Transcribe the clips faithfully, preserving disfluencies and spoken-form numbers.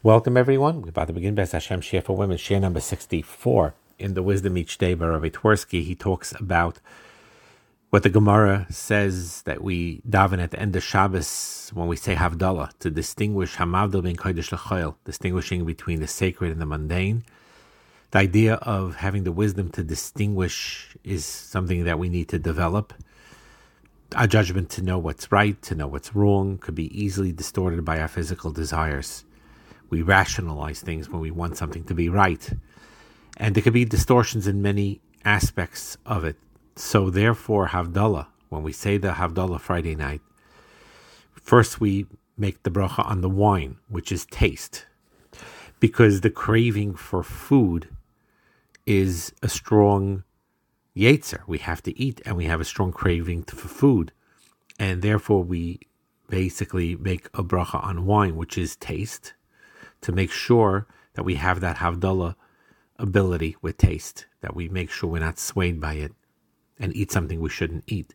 Welcome, everyone. We're about to begin B'ez Hashem Share for Women, Share number sixty-four. In the Wisdom Each Day by Rabbi Twersky, he talks about what the Gemara says that we daven at the end of Shabbos when we say Havdalah, to distinguish Hamavdal ben Kodesh L'Choil, distinguishing between the sacred and the mundane. The idea of having the wisdom to distinguish is something that we need to develop. Our judgment to know what's right, to know what's wrong, could be easily distorted by our physical desires. We rationalize things when we want something to be right. And there could be distortions in many aspects of it. So therefore, Havdalah, when we say the Havdalah Friday night, first we make the bracha on the wine, which is taste. Because the craving for food is a strong yetzer. We have to eat and we have a strong craving for food. And therefore we basically make a bracha on wine, which is taste, to make sure that we have that Havdalah ability with taste, that we make sure we're not swayed by it and eat something we shouldn't eat.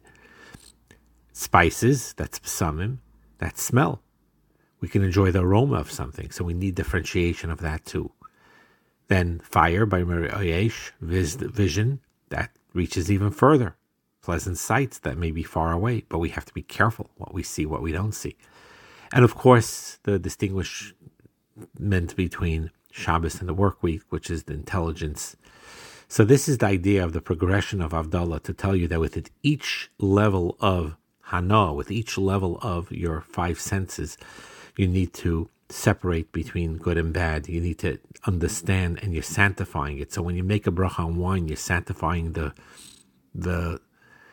Spices, that's psamim, that's smell. We can enjoy the aroma of something, so we need differentiation of that too. Then fire by Meri'ayesh, vision, that reaches even further. Pleasant sights that may be far away, but we have to be careful what we see, what we don't see. And of course, the distinguishment between Shabbos and the work week, which is the intelligence. So this is the idea of the progression of Havdalah, to tell you that with each level of Hana, with each level of your five senses, you need to separate between good and bad. You need to understand, and you're sanctifying it. So when you make a bracha on wine, you're sanctifying the the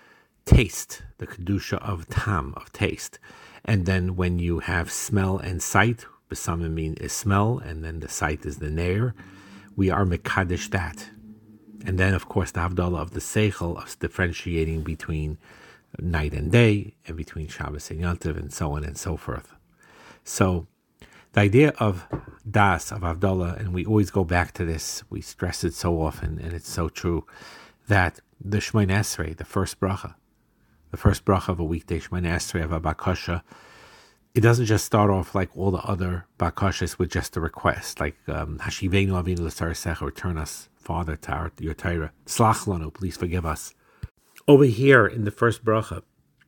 taste, the kedusha of tam, of taste. And then when you have smell and sight, B'samim mean is smell, and then the sight is the neir, we are mekadesh that. And then, of course, the Havdalah of the Seichel, of differentiating between night and day, and between Shabbos and Yom Tov, and so on and so forth. So, the idea of Das, of Havdalah, and we always go back to this, we stress it so often, and it's so true, that the Shemona Esrei, the first bracha, the first bracha of a weekday, Shemona Esrei of a Bakasha, it doesn't just start off like all the other Bakashas with just a request, like Hashivenu Avinu L'Sarasecha, return us, Father, to our, your Torah. Slach lanu, please forgive us. Over here in the first bracha,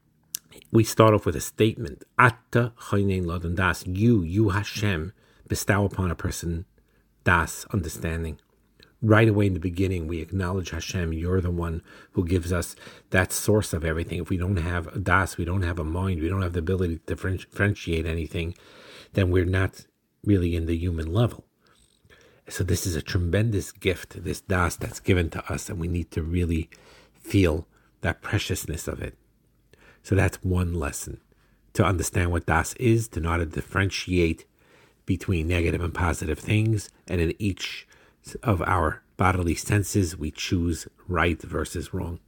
we start off with a statement. Atta chaynein ladan das. You, you Hashem, bestow upon a person das, understanding. Right away in the beginning, we acknowledge Hashem, you're the one who gives us that source of everything. If we don't have a das, we don't have a mind, we don't have the ability to differentiate anything, then we're not really in the human level. So this is a tremendous gift, this das that's given to us, and we need to really feel that preciousness of it. So that's one lesson, to understand what das is, to know how to differentiate between negative and positive things, and in each of our bodily senses, we choose right versus wrong.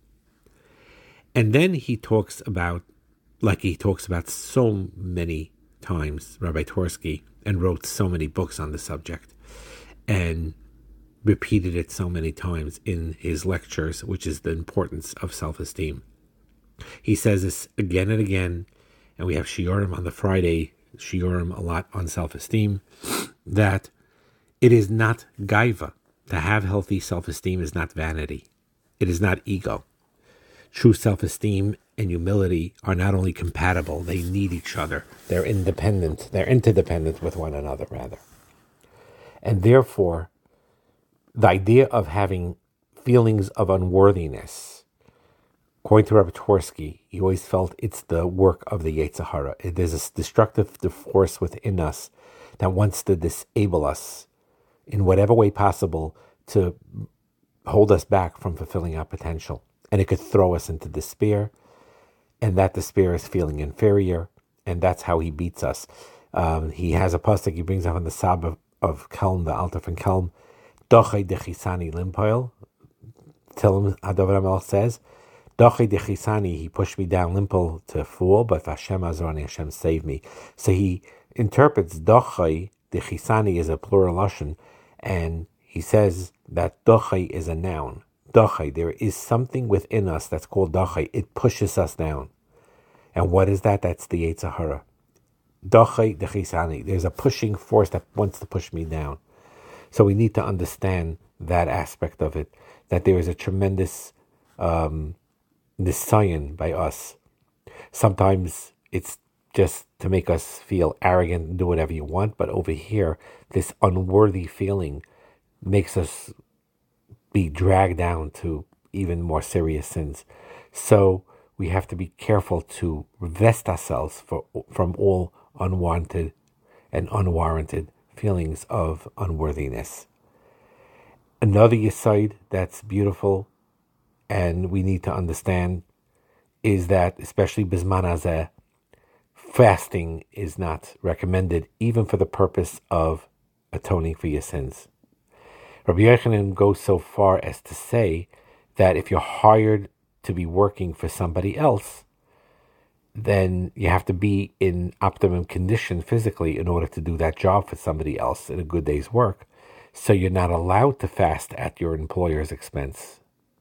And then he talks about, like he talks about so many times, Rabbi Twersky, and wrote so many books on the subject, and repeated it so many times in his lectures, which is the importance of self-esteem. He says this again and again, and we have shiurim on the Friday, shiurim a lot on self-esteem, that it is not gaiva. To have healthy self-esteem is not vanity. It is not ego. True self-esteem and humility are not only compatible, they need each other. They're independent. They're interdependent with one another, rather. And therefore, the idea of having feelings of unworthiness, according to Rabbi Twersky, he always felt it's the work of the Yetzer Hara. There's a destructive force within us that wants to disable us in whatever way possible to hold us back from fulfilling our potential. And it could throw us into despair, and that despair is feeling inferior, and that's how he beats us. Um, he has a pasuk he brings up on the Sab of, of Kelm, the Alter from Kelm, Dochei dechisani limpoil. Tillim Hadavar HaMelech says, Dochei dechisani, he pushed me down limpol to fall, but Hashem azorani, Hashem saved me. So he interprets Dochei dechisani as a plural lashon, and he says that Dochei is a noun. Dochei, there is something within us that's called Dochei. It pushes us down. And what is that? That's the Yetzer Hara. Doche dechisani. There's a pushing force that wants to push me down. So we need to understand that aspect of it, that there is a tremendous um, nisayon by us. Sometimes it's just to make us feel arrogant and do whatever you want, but over here, this unworthy feeling makes us be dragged down to even more serious sins. So we have to be careful to vest ourselves for, from all unwanted and unwarranted feelings of unworthiness. Another yesod that's beautiful and we need to understand is that, especially Bizman Hazeh, fasting is not recommended even for the purpose of atoning for your sins. Rabbi Yochanan goes so far as to say that if you're hired to be working for somebody else, then you have to be in optimum condition physically in order to do that job for somebody else in a good day's work. So you're not allowed to fast at your employer's expense.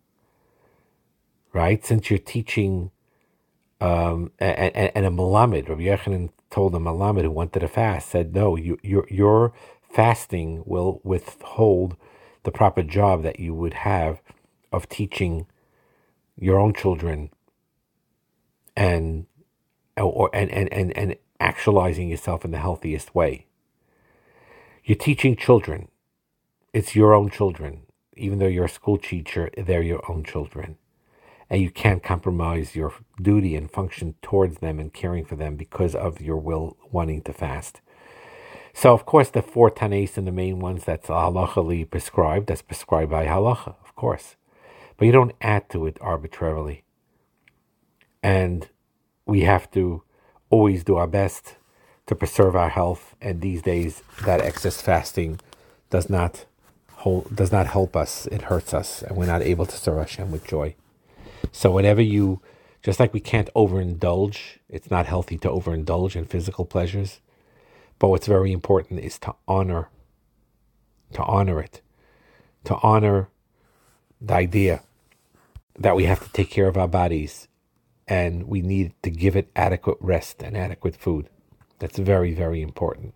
Right? Since you're teaching um, and, and, and a Malamed, Rabbi Yochanan told a Malamed who wanted to fast, said, no, you, your, your fasting will withhold the proper job that you would have of teaching your own children and or and, and, and, and actualizing yourself in the healthiest way. You're teaching children. It's your own children. Even though you're a school teacher, they're your own children. And you can't compromise your duty and function towards them and caring for them because of your will wanting to fast. So, of course, the four tanes and the main ones, that's halachically prescribed. That's prescribed by halacha, of course. But you don't add to it arbitrarily. And we have to always do our best to preserve our health. And these days, that excess fasting does not hold, does not help us. It hurts us, and we're not able to serve Hashem with joy. So whenever you, just like we can't overindulge, it's not healthy to overindulge in physical pleasures. But what's very important is to honor, to honor it, to honor the idea that we have to take care of our bodies and we need to give it adequate rest and adequate food. That's very, very important.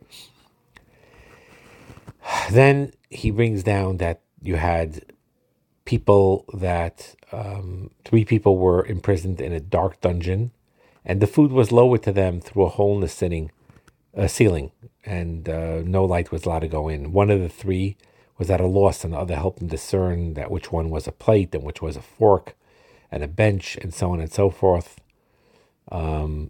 Then he brings down that you had people that, um, three people were imprisoned in a dark dungeon, and the food was lowered to them through a hole in the ceiling, uh, ceiling and uh, no light was allowed to go in. One of the three was at a loss, and the other helped him discern that which one was a plate and which was a fork and a bench and so on and so forth. Um,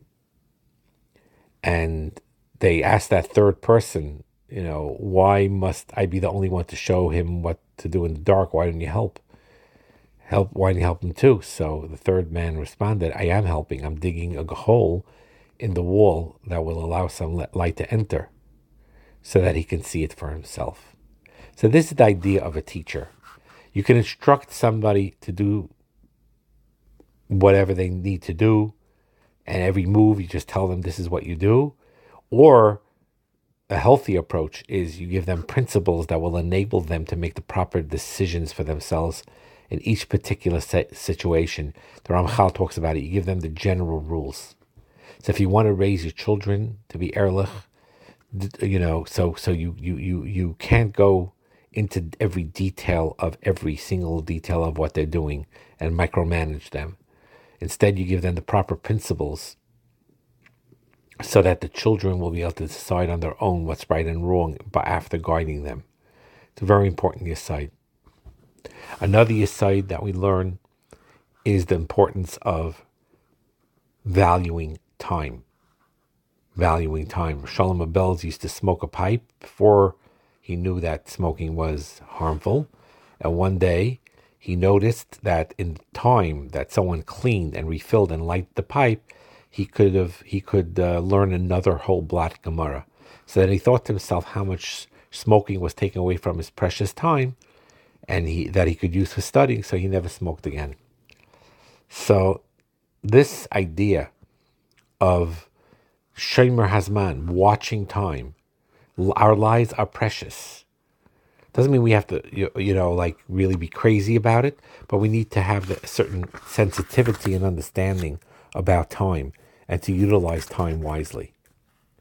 and they asked that third person, you know, why must I be the only one to show him what to do in the dark? Why didn't you help? Help? Why didn't you help him too? So the third man responded, I am helping. I'm digging a hole in the wall that will allow some light to enter so that he can see it for himself. So this is the idea of a teacher. You can instruct somebody to do whatever they need to do, and every move you just tell them this is what you do. Or a healthy approach is you give them principles that will enable them to make the proper decisions for themselves in each particular situation. The Ramchal talks about it. You give them the general rules. So if you want to raise your children to be erlich, you know, so so you you you you can't go into every detail of every single detail of what they're doing and micromanage them. Instead, you give them the proper principles so that the children will be able to decide on their own what's right and wrong, but after guiding them. It's a very important yesod. Another yesod that we learn is the importance of valuing time. Valuing time. Shalom Abels used to smoke a pipe before he knew that smoking was harmful. And one day he noticed that in time that someone cleaned and refilled and lighted the pipe, he could have he could uh, learn another whole Blat Gemara. So then he thought to himself how much smoking was taken away from his precious time, and he that he could use for studying. So he never smoked again. So this idea of Shomer Hazman, watching time, our lives are precious. Doesn't mean we have to, you, you know, like really be crazy about it, but we need to have a certain sensitivity and understanding about time and to utilize time wisely.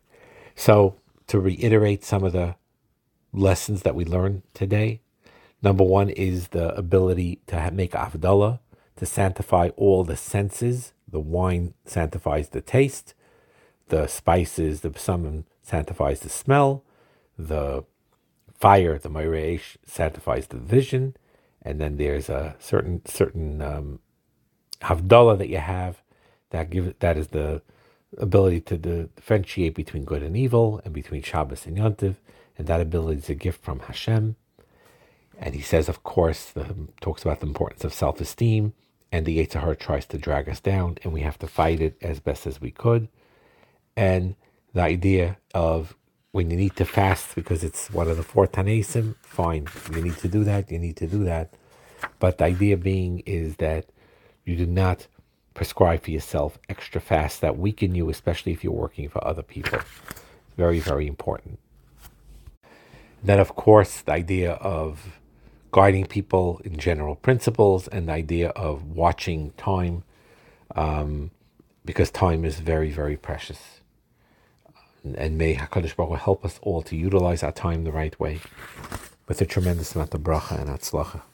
So, to reiterate some of the lessons that we learned today, number one is the ability to make Havdalah, to sanctify all the senses. The wine sanctifies the taste, the spices, the psalm sanctifies the smell, the fire, the Maireish, sanctifies the vision, and then there's a certain certain um, Havdalah that you have that give that is the ability to differentiate between good and evil and between Shabbos and Yontiv, and that ability is a gift from Hashem. And he says, of course, the, talks about the importance of self-esteem, and the Yetzer Hara tries to drag us down, and we have to fight it as best as we could. And the idea of when you need to fast because it's one of the four Tanaisim, fine, you need to do that, you need to do that. But the idea being is that you do not prescribe for yourself extra fasts that weaken you, especially if you're working for other people. Very, very important. Then, of course, the idea of guiding people in general principles and the idea of watching time, um, because time is very, very precious. And, and may HaKadosh Baruch Hu help us all to utilize our time the right way with a tremendous amount of bracha and atzlacha.